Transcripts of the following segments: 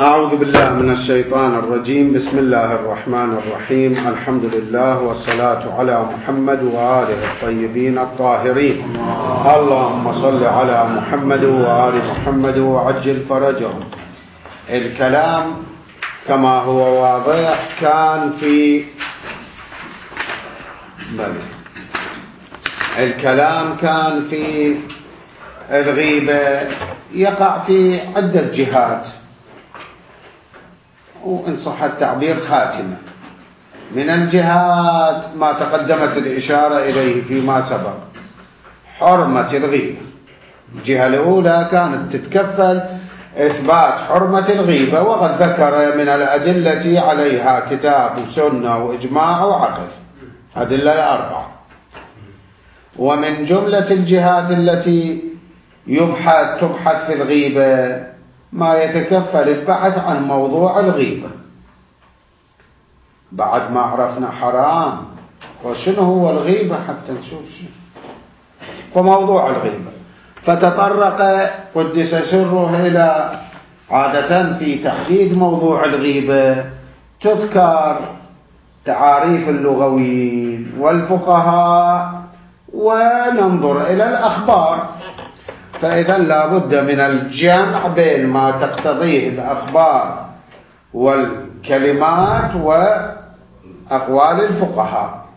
أعوذ بالله من الشيطان الرجيم. بسم الله الرحمن الرحيم. الحمد لله والصلاة على محمد وآله الطيبين الطاهرين. اللهم صل على محمد وآل محمد وعجل فرجهم. الكلام كما هو واضح كان في الغيبة يقع في عدة جهات، وإن صح التعبير خاتمة. من الجهات ما تقدمت الإشارة إليه فيما سبق، حرمة الغيبة. الجهة الأولى كانت تتكفل إثبات حرمة الغيبة، وقد ذكر من الأدلة عليها كتاب وسنة وإجماع وعقل، أدلة الأربعة. ومن جملة الجهات التي تبحث في الغيبة ما يتكفل البحث عن موضوع الغيبة. بعد ما عرفنا حرام وشنو هو الغيبة حتى نشوف شنو فموضوع الغيبة، فتطرق قدس سره إلى عادة في تحديد موضوع الغيبة تذكر تعاريف اللغويين والفقهاء وننظر إلى الأخبار. فإذا لا بد من الجمع بين ما تقتضيه الأخبار والكلمات وأقوال الفقهاء.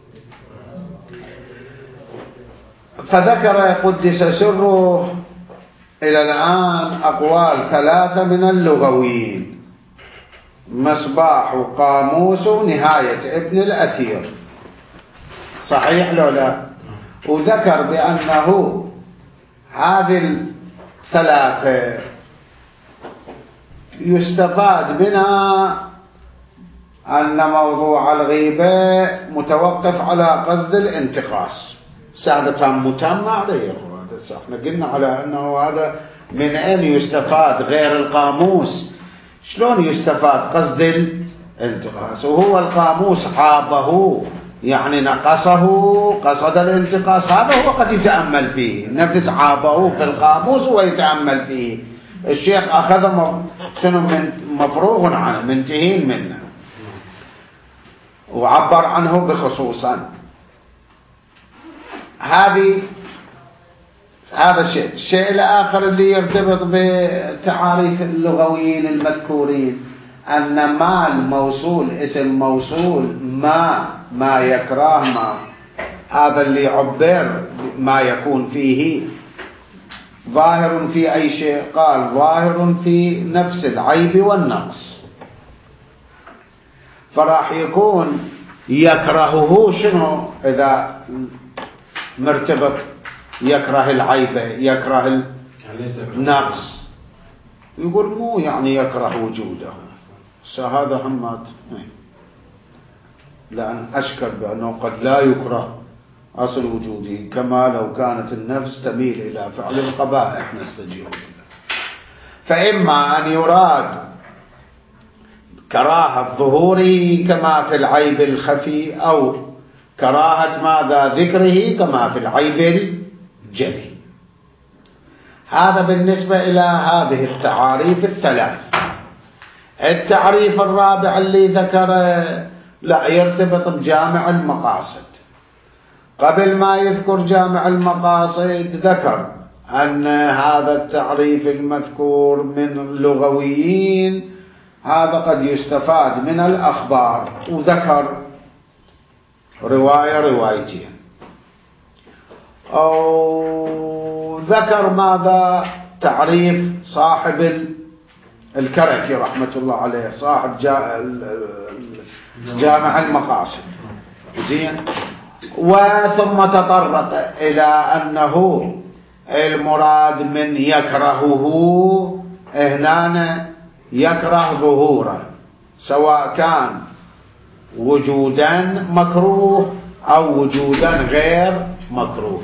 فذكر قدس سره إلى الآن أقوال ثلاثة من اللغويين: مصباح وقاموس ونهاية ابن الأثير. صحيح لو لا؟ وذكر بأنه هذه الثلاثة يستفاد منها أن موضوع الغيبة متوقف على قصد الانتقاص. سادة متم عليه، احنا قلنا على أنه هذا من أين يستفاد غير القاموس. شلون يستفاد قصد الانتقاص؟ وهو القاموس عابه يعني نقصه، قصد الانتقاص. هذا هو قد يتأمل فيه، نفس عابه في القاموس ويتأمل فيه. الشيخ أخذ شنو من مفروغ عنه، منتهين منه، وعبر عنه بخصوصا. هذا الشيء. الشيء الآخر اللي يرتبط بتعاريف اللغويين المذكورين أن ما الموصول اسم موصول ما يكره، ما هذا اللي يعبر ما يكون فيه ظاهر في أي شيء. قال ظاهر في نفس العيب والنقص، فراح يكون يكرهه شنو إذا مرتبط؟ يكره العيب، يكره النقص. يقول مو يعني يكره وجوده، هذا همات، لأن أشكل بأنه قد لا يكره أصل وجوده، كما لو كانت النفس تميل إلى فعل القبائح نستجيب له. فإما أن يراد كراهة ظهوره كما في العيب الخفي، أو كراهة ماذا ذكره كما في العيب الجلي. هذا بالنسبة إلى هذه التعاريف الثلاث. التعريف الرابع اللي ذكره لا يرتبط بجامع المقاصد. قبل ما يذكر جامع المقاصد ذكر أن هذا التعريف المذكور من اللغويين هذا قد يستفاد من الأخبار، وذكر روايتين. أو ذكر ماذا تعريف صاحب الكركي رحمة الله عليه، صاحب جامع المقاصد. زين. وثم تطرق إلى أنه المراد من يكرهه هنا يكره ظهوره، سواء كان وجودا مكروه أو وجودا غير مكروه.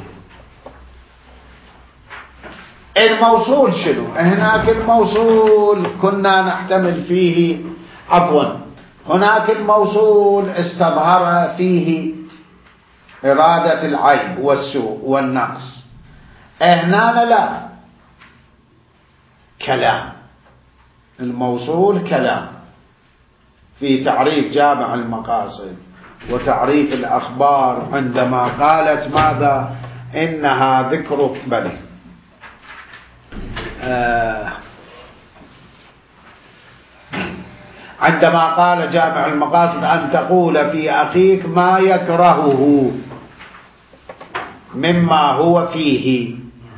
الموصول شنو؟ هناك الموصول كنا نحتمل فيه، هناك الموصول استظهر فيه إرادة العيب والسوء والنقص. هنا لا، كلام الموصول كلام في تعريف جامع المقاصد وتعريف الأخبار عندما قالت ماذا إنها ذكر بني عندما قال جامع المقاصد أن تقول في أخيك ما يكرهه مما هو فيه،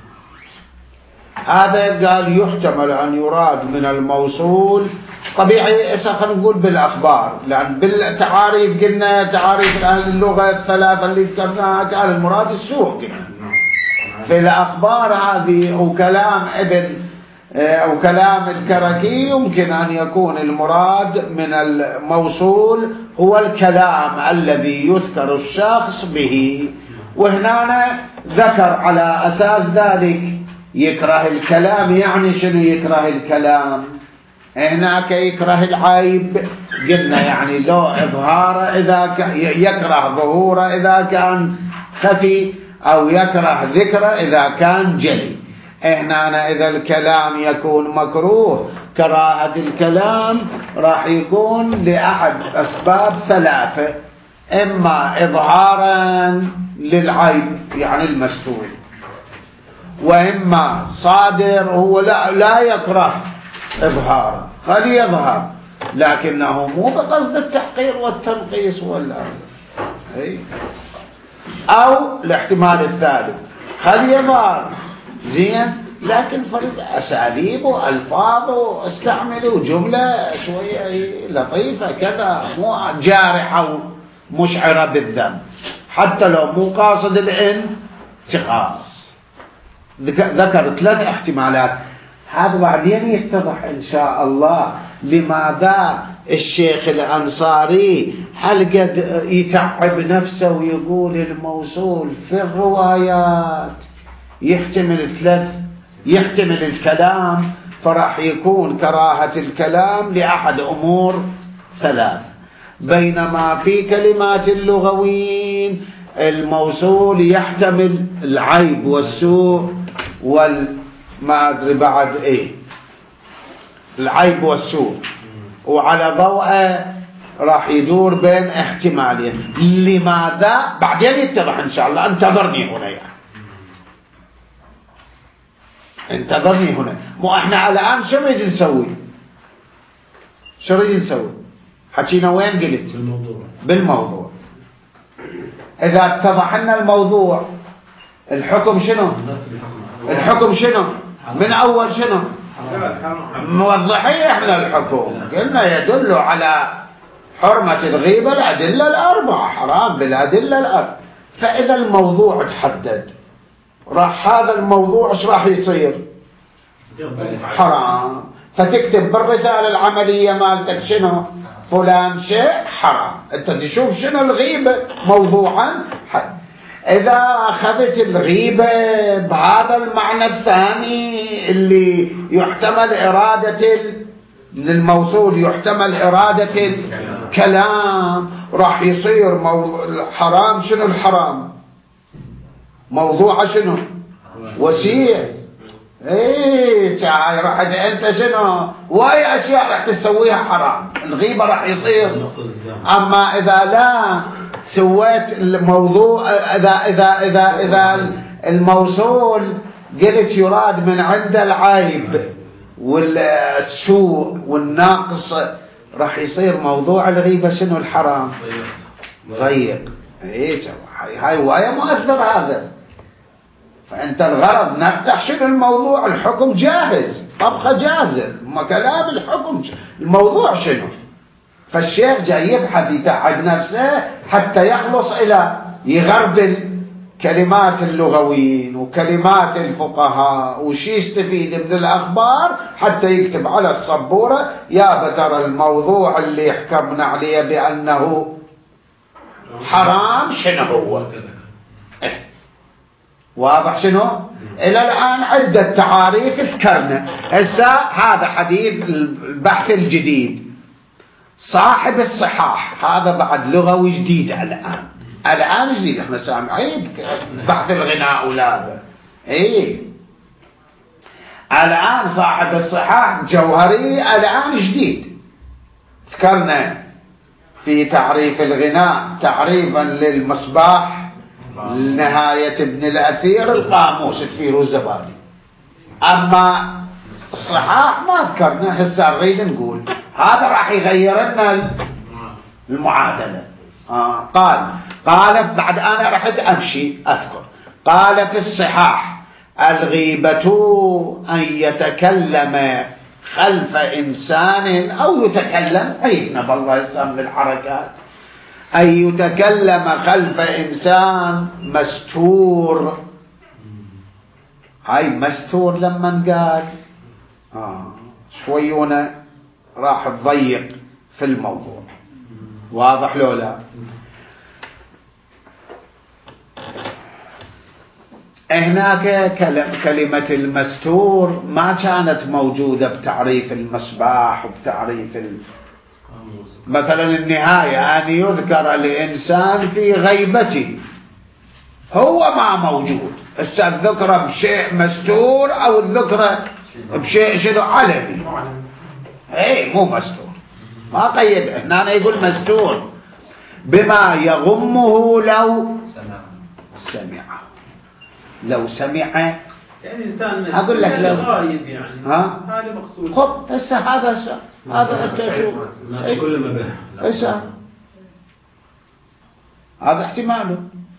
هذا قال يحتمل أن يراد من الموصول طبيعي. خلينا نقول بالأخبار، لأن بالتعاريف قلنا تعاريف أهل اللغة الثلاثة اللي ذكرناها كان المراد السوء قلنا. في الأخبار هذه أو كلام الكركي يمكن أن يكون المراد من الموصول هو الكلام الذي يذكر الشخص به، وهنا ذكر على أساس ذلك يكره الكلام. يعني شنو يكره الكلام؟ هناك يكره العيب قلنا يعني لو إظهار إذا يكره ظهوره إذا كان خفي، أو يكره ذكره إذا كان جلي. هنا إذا الكلام يكون مكروه، كراهة الكلام راح يكون لأحد أسباب ثلاثة: إما إظهارا للعيب يعني المستور، وإما صادر هو لا يكره إظهارا خلي يظهر لكنه مو بقصد التحقير والتنقيص ولا أو الاحتمال الثالث خلي يظهر زين لكن فرد أساليبه ألفاظه استعملوا جملة شوية لطيفة كذا مو جارحة ومشعرة بالذنب حتى لو مو قاصد الانتقاص. ذكر 3 احتمالات. هذا بعدين يتضح إن شاء الله لماذا الشيخ الأنصاري هل قد يتعب نفسه ويقول الموصول في الروايات يحتمل الكلام، فراح يكون كراهة الكلام لأحد أمور 3، بينما في كلمات اللغويين الموصول يحتمل العيب والسوء ما أدري بعد العيب والسوء، وعلى ضوء راح يدور بين احتمالين. لماذا؟ بعدين يتضح إن شاء الله. انتظرني هنا انتظرني هنا. مو احنا الآن شو نريد نسوي؟ حكينا وين قلت؟ بالموضوع. إذا اتضح لنا الموضوع الحكم شنو؟ من أول شنو؟ موضحين احنا الحكم قلنا يدل على حرمة الغيبة الأدلة الأربعة، حرام بالأدلة الأربعة. فإذا الموضوع تحدد راح هذا الموضوع ايش راح يصير؟ حرام. فتكتب بالرسالة العملية مالتك شنو؟ فلان شيء حرام. انت تشوف شنو الغيبة موضوعا حد. إذا أخذت الغيبة بهذا المعنى الثاني اللي يحتمل إرادة للموصول يحتمل إرادة الكلام، راح يصير الحرام. شنو الحرام؟ موضوع شنو؟ وسيع. راح انت شنو واي اشياء راح تسويها حرام. الغيبة راح يصير. اما اذا لا سويت الموضوع اذا الموصول قلت يراد من عند العيب والسوء والناقص، راح يصير موضوع الغيبة شنو الحرام؟ ضيق. هاي هواية مؤثر هذا. فأنت الغرض نفتح شنو الموضوع؟ الحكم جاهز، طبخة جاهزة، كلام الحكم الموضوع شنو. فالشيخ جاي يبحث يتعب نفسه حتى يخلص إلى يغربل كلمات اللغويين وكلمات الفقهاء وش يستفيد من الأخبار حتى يكتب على السبورة يا بترى الموضوع اللي حكمنا عليه بأنه حرام شنو هو. واضح شنو؟ إلى الآن عدة تعاريف ذكرنا. هسه هذا حديث البحث الجديد صاحب الصحاح، هذا بعد لغوي جديد الآن جديد. احنا سامعين بحث الغناء ولا هذا الآن صاحب الصحاح جوهري الآن جديد. ذكرنا في تعريف الغناء تعريفا للمصباح لنهاية ابن الأثير القاموس الفيروزبادي. أما الصحاح ما ذكرنا، هسه نريد نقول هذا راح يغير لنا المعادلة. قال بعد أنا رحت أمشي أذكر، قال في الصحاح: الغيبة أن يتكلم خلف إنسان أو يتكلم، عيبنا بالله يسمى الحركات، أن يتكلم خلف إنسان مستور. هاي مستور لما قال شويونه راح تضيق في الموضوع. واضح لو لا؟ هناك كلمة المستور ما كانت موجودة بتعريف المصباح وبتعريف مثلا النهاية أن يذكر الإنسان في غيبته، هو ما موجود. الذكر بشيء مستور أو الذكر بشيء شنو علني، اي مو مستور، ما قيد هنا يقول مستور بما يغمه لو سمعه. لو سمع يعني إنسان أقول لك لو غايب يعني هذا مقصود. خب هسه هذا أنت شوف كل ما به هسه هذا احتماله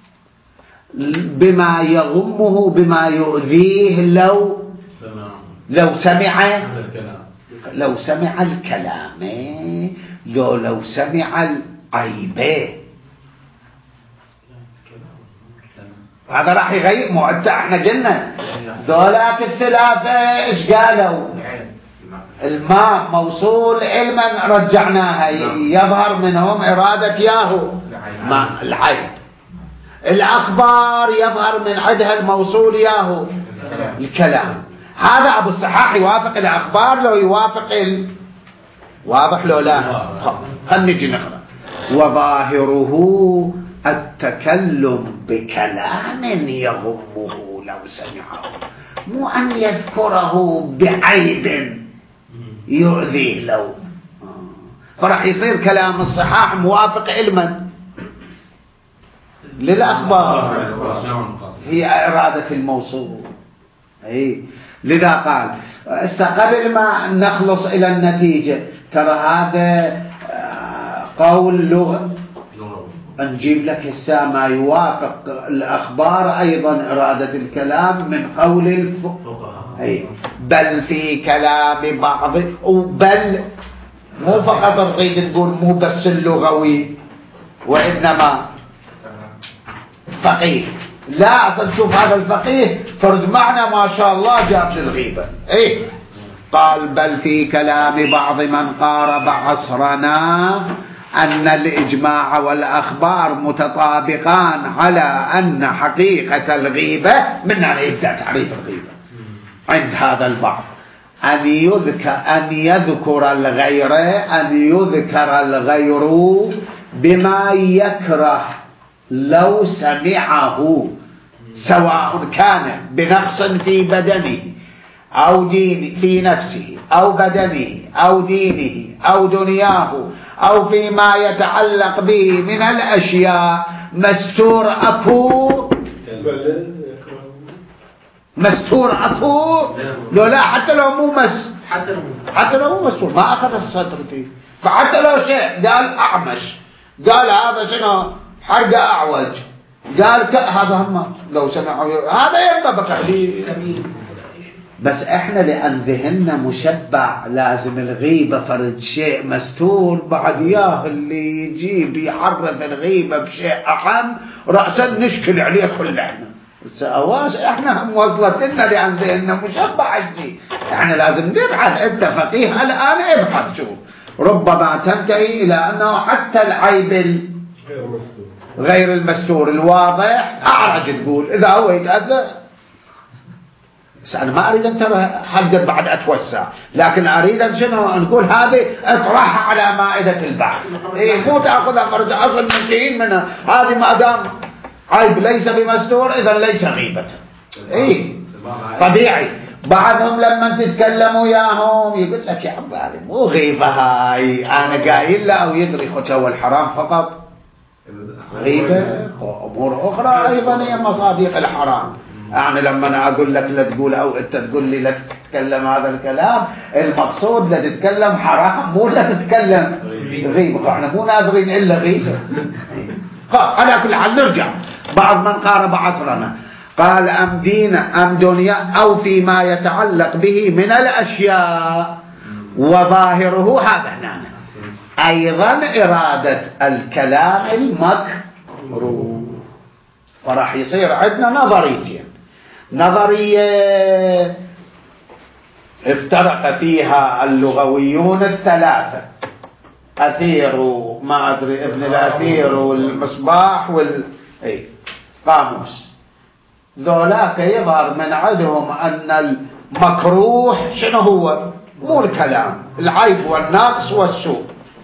بما يغمه بما يؤذيه لو سمع لو سمع الكلام لو سمع العيبه. هذا راح يغير. مو احنا قلنا ذولاك الثلاثه ايش قالوا؟ الماء موصول علما رجعناها يظهر منهم إرادة ياهو ما العين. الأخبار يظهر من عندها الموصول ياهو الكلام. هذا أبو الصحاح يوافق الأخبار لو يوافق واضح لو لا؟ خلنا نجي نقرأ. وظاهره التكلم بكلام يغمه لو سمعه، مو أن يذكره بعيب يؤذيه لو. فرح يصير كلام الصحاح موافق علما للأخبار، هي إرادة الموصول. لذا قال قبل ما نخلص إلى النتيجة ترى هذا قول لغة، نجيب لك هسه ما يوافق الأخبار أيضا إرادة الكلام من قول الفقهاء. بل في كلام بعض، وبل مو فقط نريد نقول مو بس اللغوي وإنما فقيه. لا أصل شوف هذا الفقيه فرد معنى ما شاء الله جاب للغيبة. قال بل في كلام بعض من قارب عصرنا أن الإجماع والأخبار متطابقان على أن حقيقة الغيبة من أن يبدأ تعريف الغيبة عند هذا البعض أن يذكر الغير بما يكره لو سمعه، سواء كان بنقص في بدنه أو في نفسه أو بدنه أو دينه أو دنياه أو فيما يتعلق به من الأشياء مستور أكو لو لا حتى لو مو حتى لو مو مستور ما أخذ السطر فيه. فحتى لو شيء قال أعمش، قال هذا شنو حرقة أعوج، قال هذا هم لو سمعوا هذا ينطبق عليه. بس احنا لأن ذهننا مشبع لازم الغيبة فرد شيء مستور بعد ياه اللي يجيب يعرف الغيبة بشيء أعم رأسا نشكل عليه كلنا. احنا هم وصلتنا لأن ذهننا مشبع الجي. احنا لازم نبحث. انت فقيه الآن ابحث شوف ربما تنتهي إلى أنه حتى العيب غير المستور الواضح أعرج تقول إذا هو يتأذى. بس أنا ما أريد أن ترى حلقة بعد أتوسع، لكن أريد أن شنو نقول هذه اطرحها على مائدة البحث. مو تأخذها فرد أصل منتهين منها. هذه ما دام عيب ليس بمستور إذا ليس غيبة. طبيعي. بعضهم لما تتكلموا وياهم يقول لك يا عبالي مو غيبة هاي أنا قايل له أو يدري هو الحرام فقط غيبة أمور أخرى أيضا هي مصادق الحرام. يعني لما أنا أقول لك لا تقول أو أنت تقول لي لا تتكلم هذا الكلام المقصود لا تتكلم حرام مو لا تتكلم غيبة. احنا مو ناظرين إلا غيبة. على كل حال نرجع. بعض من قارب عصرنا قال أم دين أم دنيا أو فيما يتعلق به من الأشياء وظاهره هذا هنا أيضا إرادة الكلام المكروه. فراح يصير عندنا نظريتين. نظرية افترق فيها اللغويون الثلاثة أثير وما أدري ابن الأثير والمصباح قاموس ذولاك يظهر من عندهم أن المكروه شنو هو؟ مو الكلام العيب والنقص والسوء.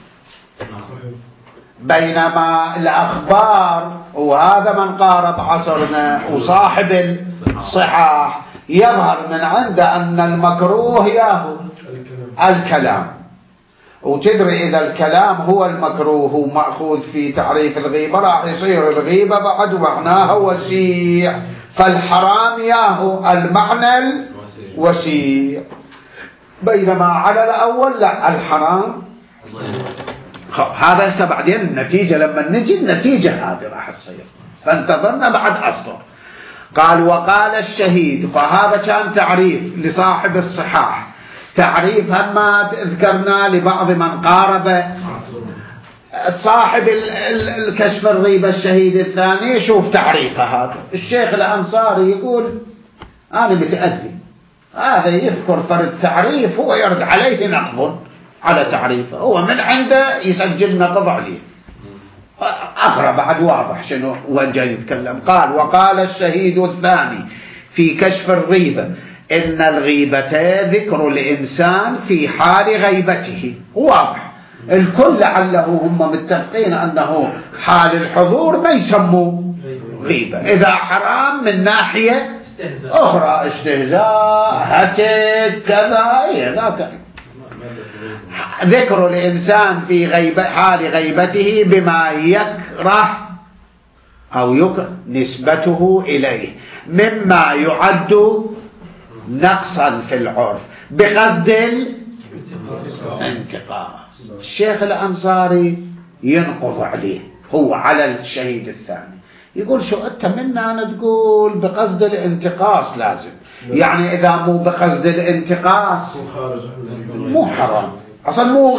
بينما الأخبار وهذا من قارب عصرنا وصاحب الصحاح يظهر من عنده أن المكروه ياهو الكلام. وتدري إذا الكلام هو المكروه مأخوذ في تعريف الغيبة راح يصير الغيبة بعد معناها وسيع. فالحرام ياهو المعنى الوسيع. بينما على الأول لا الحرام. هذا هسه بعدين النتيجة لما نجي النتيجة هذه راح تصير فانتظرنا بعد أسطر. قال وقال الشهيد. فهذا كان تعريف لصاحب الصحاح. تعريف هما ذكرنا لبعض من قارب صاحب الكشف الريبة الشهيد الثاني. شوف تعريفه هذا الشيخ الأنصاري يقول أنا متأذي هذا يذكر فرد تعريف هو يرد عليه نقض على تعريفه هو من عنده يسجل نقض عليه. أقرأ بعد واضح شنو وين جاي يتكلم. قال وقال الشهيد الثاني في كشف الريبة إن الغيبة ذكر الإنسان في حال غيبته. واضح الكل لعله هم متفقين أنه حال الحضور ما يسموه غيبة. إذا حرام من ناحية أخرى استهزاء هتك كذا ذاك ذكر الإنسان في حال غيبته بما يكره أو يكره نسبته إليه مما يعد نقصا في العرف بقصد الانتقاص. الشيخ الأنصاري ينقض عليه هو على الشهيد الثاني يقول شو أنت منا أنا تقول بقصد الانتقاص لازم يعني إذا مو بقصد الانتقاص مو حرام أصلا مو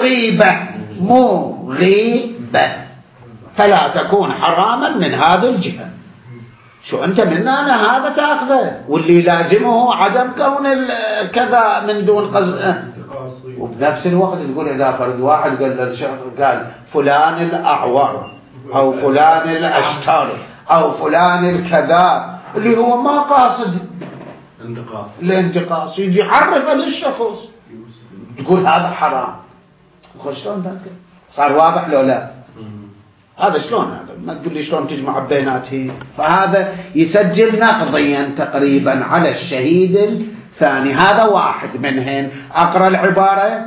غيبة فلا تكون حراما من هذه الجهة. شو أنت منا أنا هذا تأخذه واللي لازمه عدم كون كذا من دون قصد. وبنفس الوقت تقول إذا فرد واحد قال فلان الأعور أو فلان الأشتر أو فلان الكذاب اللي هو ما قاصد الانتقاص يجي يعرفه للشخص تقول هذا حرام. شلون ذاك صار واضح لو لا؟ هذا شلون هذا ما تقول لي شلون تجمع بيناته. فهذا يسجل نقضيا تقريبا على الشهيد الثاني. هذا واحد منهن. أقرأ العبارة.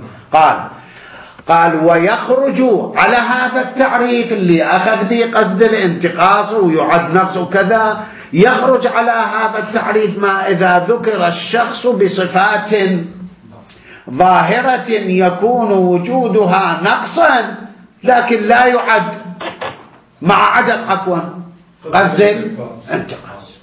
قال ويخرج على هذا التعريف اللي أخذ به قصد الانتقاص ويعد نقص وكذا يخرج على هذا التعريف ما إذا ذكر الشخص بصفات ظاهرة يكون وجودها نقصا لكن لا يعد مع عدم قصد الانتقاص.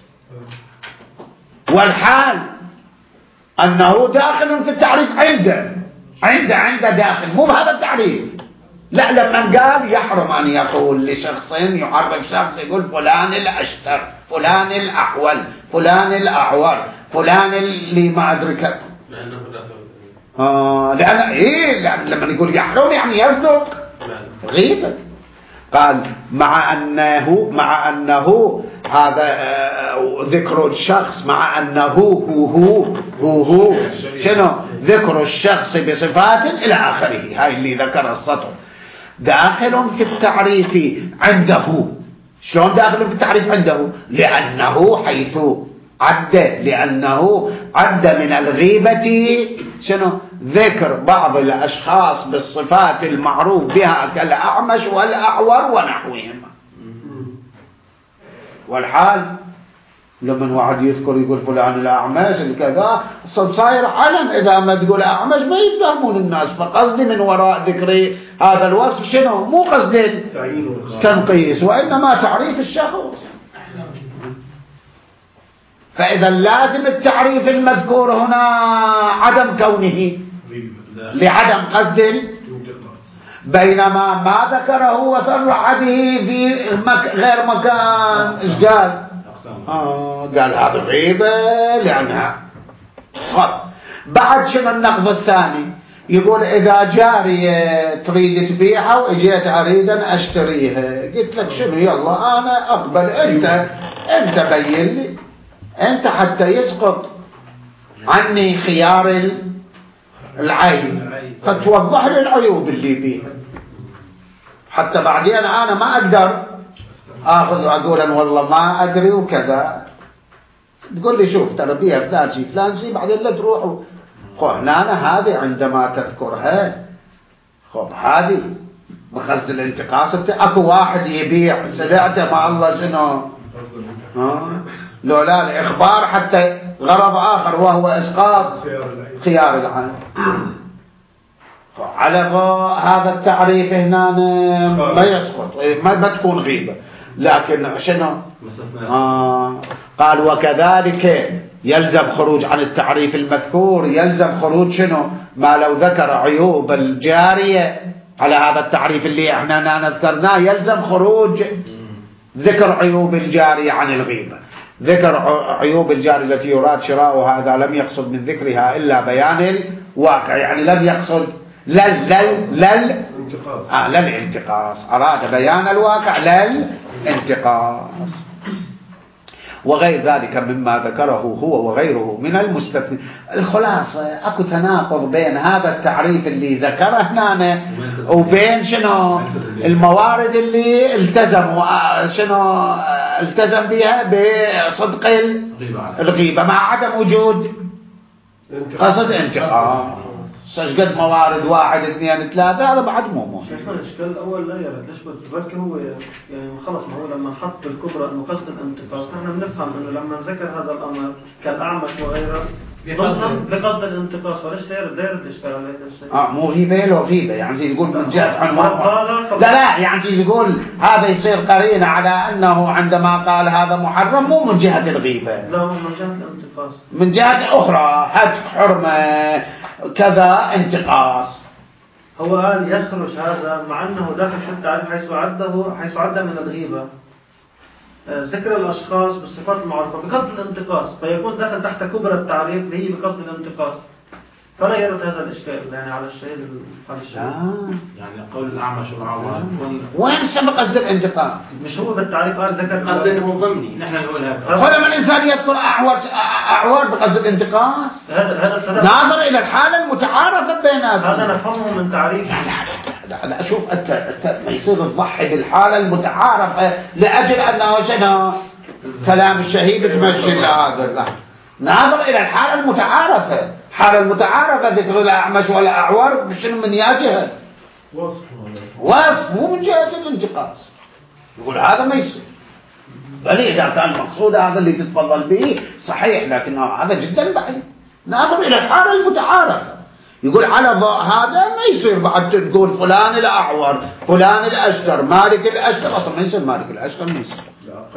والحال أنه داخل في التعريف عنده داخل مو بهذا التعريف. لا لما قال يحرم أن يقول لشخص يعرف شخص يقول فلان الأشتر فلان الأحول فلان الأعور فلان اللي ما أدرك لأن لما يقول يحرم يعني يصدق غيبة. قال مع أنه هذا ذكر الشخص مع أنه هو شنو ذكر الشخص بصفات إلى آخره. هاي اللي ذكر السطر داخل في التعريف عنده. شلون داخل في التعريف عنده؟ لأنه حيث عد لأنه عد من الغيبة شنو؟ ذكر بعض الأشخاص بالصفات المعروف بها كالأعمش والأعور ونحوهم. والحال لما واحد يذكر يقول فلان الأعمش الكذا صاير علم، إذا ما تقول أعمش ما يفهمون الناس. فقصدي من وراء ذكر هذا الوصف شنو؟ مو قصد تنقيس وإنما تعريف الشخص. فإذا لازم التعريف المذكور هنا عدم كونه لعدم قصد، بينما ما ذكره وصرح به في غير مكان ايش قال؟ قال هذا غيبة لأنها بعد شنو النقض الثاني؟ يقول إذا جارية تريد تبيعها وإجيت أريد أشتريها، قلت لك شنو يلا أنا أقبل، أنت بين لي أنت حتى يسقط عني خيار العين، فتوضح لي العيوب اللي بيها حتى بعدين أنا ما أقدر أخذ وأقول أن والله ما أدري وكذا. تقول لي شوف ترى بيها فلان شيء فلان شيء، بعدين لا تروحوا هنا هذه عندما تذكرها هذه بقصد الانتقاص. اكو واحد يبيع سلعته مع الله شنو لولا الإخبار حتى غرض آخر وهو إسقاط خيار العين. على هذا التعريف هنا ما يسقط، ما تكون غيبة. لكن شنو قال وكذلك يلزم خروج عن التعريف المذكور، يلزم خروج شنو ما لو ذكر عيوب الجارية على هذا التعريف اللي احنا نذكرناه، يلزم خروج ذكر عيوب الجارية عن الغيبة. ذكر عيوب الجارية التي يراد شراؤها هذا لم يقصد من ذكرها إلا بيان الواقع، يعني لم يقصد للانتقاص، أراد بيان الواقع للانتقاص. وغير ذلك مما ذكره هو وغيره من المستثنى. الخلاصة اكو تناقض بين هذا التعريف اللي ذكره هنا وبين شنو الموارد اللي التزم بها بصدق الغيبة مع عدم وجود قصد انتقام. قد موارد 1 2 3 هذا بعد مو شيخنا الاشكال الاول لا يرد ليش بلكي هو يعني خلص ما هو لما حط الكبرى انه قصد الانتقاص نحن بنفهم انه لما ذكر هذا الامر كالاعمش وغيره بقصد الانتقاص، فليش داير الاشكال على هذا الشيء؟ مو غيبه لو غيبه يعني يقول من جهه عنوان لا يعني يقول هذا يصير قرينه على انه عندما قال هذا محرم مو من جهه الغيبه، لا من جهه الانتقاص، من جهه اخرى حد حرمه كذا انتقاص. هو قال يخرج هذا مع انه داخل في التعريف حيث عد من الغيبه ذكر الاشخاص بالصفات المعروفه بقصد الانتقاص، فيكون داخل تحت كبرى التعريف اللي هي بقصد الانتقاص، فلا يرد هذا الاشكال يعني على الشهيد يعني قول الاعمش والعوار وين سبق قصد الانتقاص؟ مش هو بالتعريف قال ذكر قصد انه ضمني نحن نقول هكذا. فلما الانسان يذكر اعوار بقصد الانتقاص هذا ناظر الى الحاله المتعارفه بيناتهم، هذا نفهمه من تعريف. لا شوف انت ما يصير تضحي بالحاله المتعارفه لاجل انه شنو كلام الشهيد تمشي هذا. لا ناظر الى الحاله المتعارفه، الحاله المتعارفه ذكر الاعمش والاعور شنو من جهه وصف مو من جهه الانتقاص. يقول هذا ما يصير، بل اذا كان المقصود هذا اللي تتفضل به صحيح، لكن هذا جدا بعيد. ناظر الى الحاله المتعارفه، يقول على هذا ما يصير بعد تقول فلان الأعور فلان الأشتر مالك الأشتر، أصلا ما يصير مالك الأشتر ما يصير.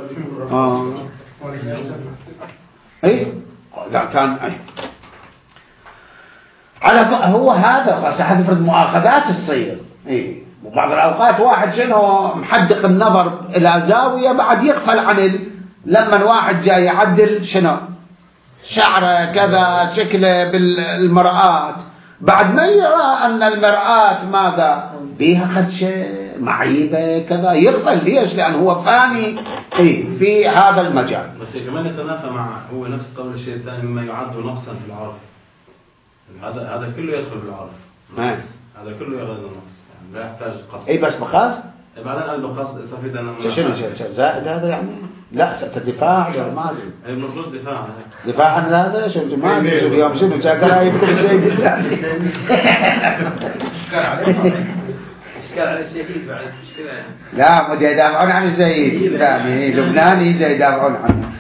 اي لا كان على هو هذا سيفرض مؤاخذات تصير. وبعض الأوقات واحد شنو محدق النظر إلى زاوية بعد يغفل عن لما واحد جاي يعدل شنو شعره كذا شكله بالمرآة، بعد ما يرى أن المرآة ماذا بيها خدشة معيبة كذا يغفل. ليش؟ لأنه هو فاني في هذا المجال. بس كمان يتنافى مع هو نفس قول الشيء الثاني مما يعد نقصا في العرف. هذا كله يدخل بالعرف. هذا كله يغير النقص يعني لا يحتاج قصد. بس بقصد. بعدين قال بقصد استفيد أنا شنو زائد هذا يعني لا ستدفاع ولا ما أدري. المفروض دفاع عن هذا شو ما أدري شو اليوم شنو ساكر يبكي الشهيد الثاني. إشكال على الشهيد بعد مشكلة يعني. لا مو جاي يدافعون عن الشهيد الثاني لبناني جاي يدافعون عنه.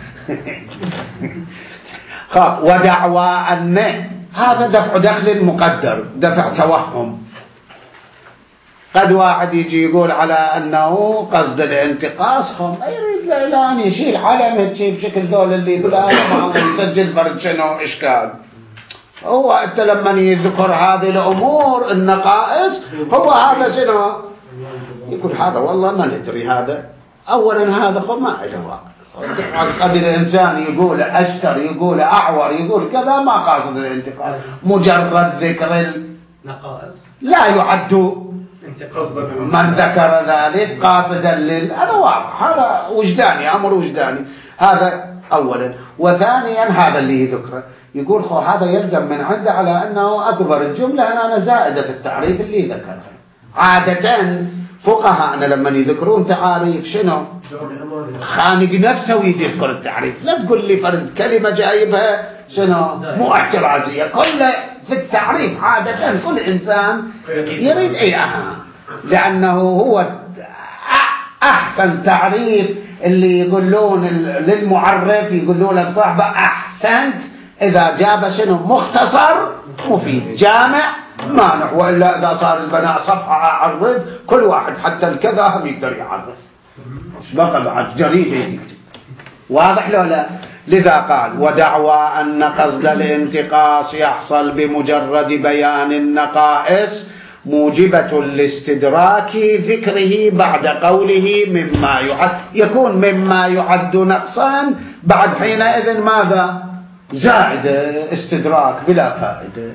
خاف ودعوى أن هذا دفع دخل مقدر، دفع توهم. قد واحد يجي يقول على أنه قصد الانتقاص، ما يريد الإعلان يشيل علم بشكل ذول اللي يقول هذا يسجل فرد شنو إشكال. هو أنت لما يذكر هذه الأمور النقائص هو هذا شنو يقول هذا والله ما ندري هذا. أولا هذا ما له واقع. قد الإنسان يقول أشتر يقول أعور يقول كذا ما قاصد الانتقاص، مجرد ذكر نقائص لا يعد من ذكر ذلك قاصدا هذا واضح، هذا وجداني أمر وجداني هذا أولا. وثانيا هذا اللي يذكره يقول هذا يلزم من عنده على أنه أكبر الجملة أنا زائدة في التعريف اللي ذكرها. عادة فقهاءنا لما يذكرون تعاريف شنو خانق نفسه ويذكر التعريف. لا تقول لي فرد كلمة جايبها شنو مو احترازية، كل في التعريف عادة كل إنسان يريد لأنه هو أحسن تعريف اللي يقولون للمعرف يقولون للصاحبة أحسنت إذا جاب شنو مختصر مفيد جامع مانع، وإلا إذا صار البناء صفحة أعرض كل واحد حتى الكذا هم يقدر يعرف بقى بعد جريدة يكتب. واضح لو لا؟ لذا قال ودعوى أن قصد الانتقاص يحصل بمجرد بيان النقائص موجبة لاستدراك ذكره بعد قوله مما يعد، يكون مما يعد نقصا بعد حينئذ ماذا زائدة استدراك بلا فائدة.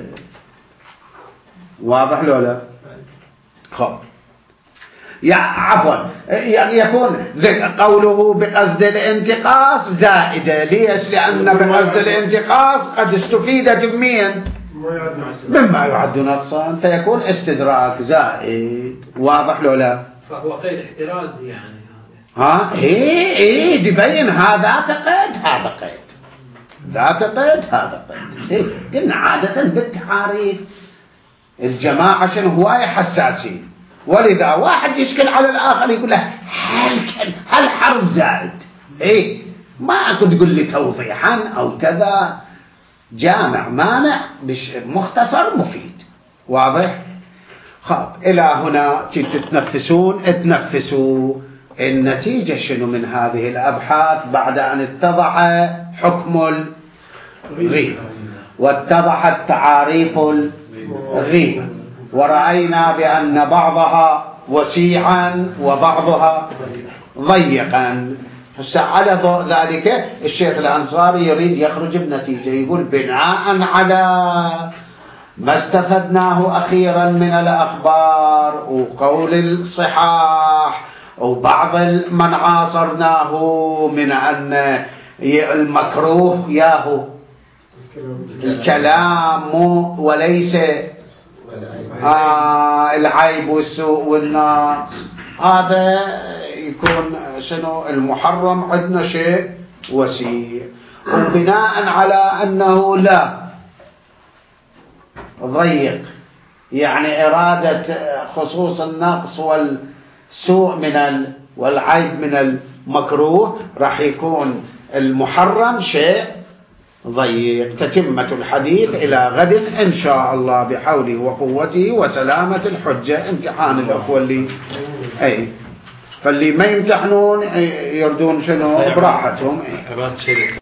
واضح لو لا؟ خب عفوا يكون قوله بقصد الانتقاص زائدة. ليش؟ لأن بقصد الانتقاص قد استفيدت مين مما يعد نقصا فيكون استدراك زائد. واضح لو لا؟ فهو قيد احترازي يعني ايه تبين هذا قيد هذا قيد ذاك قيد هذا قيد. قلنا عادة بالتعاريف الجماعة شنو هواية حساسين، ولذا واحد يشكل على الآخر يقول له هل حرف زائد ما أكو تقول لي توضيحا أو كذا جامع مانع مختصر مفيد. واضح؟ خب إلى هنا تتنفسوا النتيجة شنو من هذه الأبحاث بعد أن اتضح حكم الغيبة واتضحت تعاريف الغيبة ورأينا بأن بعضها وسيعا وبعضها ضيقا. على ضوء ذلك الشيخ الأنصاري يريد يخرج بنتيجة يقول بناء على ما استفدناه أخيرا من الأخبار وقول الصحاح وبعض من عاصرناه من أن المكروه ياهو الكلام وليس العيب والسوء والنقص، هذا يكون شنو المحرم عندنا شيء وسيع. وبناء على أنه لا ضيق يعني إرادة خصوص النقص والسوء والعيب من المكروه راح يكون المحرم شيء ضيق. تتمة الحديث إلى غد إن شاء الله بحوله وقوته وسلامة الحجة. امتحان الأخوة اللي فاللي ما يمتحنون يردون شنو براحتهم